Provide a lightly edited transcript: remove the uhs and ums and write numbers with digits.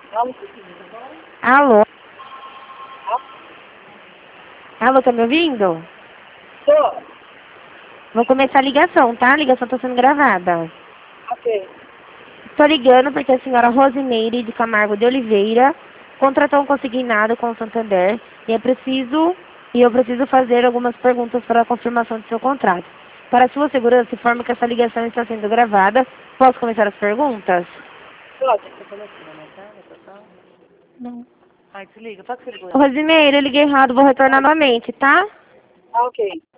Alô? Alô? Ah, Alô, tá me ouvindo? tô. Vou começar a ligação, tá? A ligação tá sendo gravada. Ok. Tô ligando porque a senhora Rosimeire de Camargo de Oliveira contratou um consignado com o Santander e eu preciso fazer algumas perguntas para a confirmação do seu contrato. Para sua segurança, informo que essa ligação está sendo gravada. Posso começar as perguntas? Pode. Não. Ai, desliga. Faz que você ligou. Rosimeire, eu liguei errado, vou retornar novamente, tá? Ah, ok.